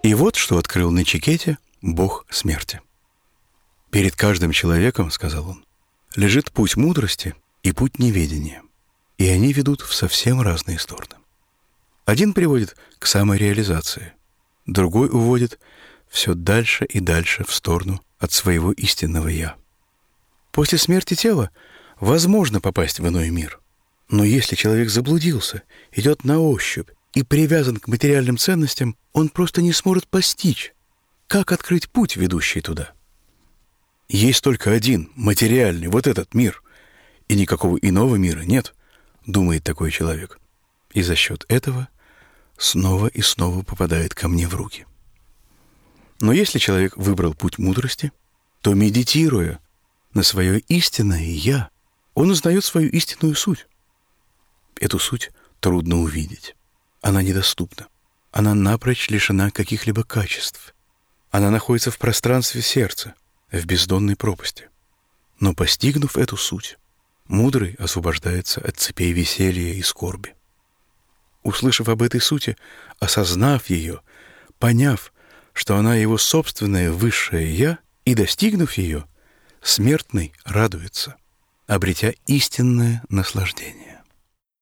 И вот что открыл Начикете бог смерти. «Перед каждым человеком, — сказал он, — лежит путь мудрости и путь неведения, и они ведут в совсем разные стороны. Один приводит к самореализации, другой уводит все дальше и дальше в сторону от своего истинного «я». После смерти тела возможно попасть в иной мир, но если человек заблудился, идет на ощупь и привязан к материальным ценностям, он просто не сможет постичь, как открыть путь, ведущий туда. Есть только один, материальный, вот этот мир, и никакого иного мира нет, думает такой человек, и за счет этого снова и снова попадает ко мне в руки. Но если человек выбрал путь мудрости, то, медитируя на свое истинное «я», он узнает свою истинную суть. Эту суть трудно увидеть. Она недоступна. Она напрочь лишена каких-либо качеств. Она находится в пространстве сердца, в бездонной пропасти. Но, постигнув эту суть, мудрый освобождается от цепей веселья и скорби. Услышав об этой сути, осознав ее, поняв, что она его собственное высшее «я», и достигнув ее, смертный радуется, обретя истинное наслаждение.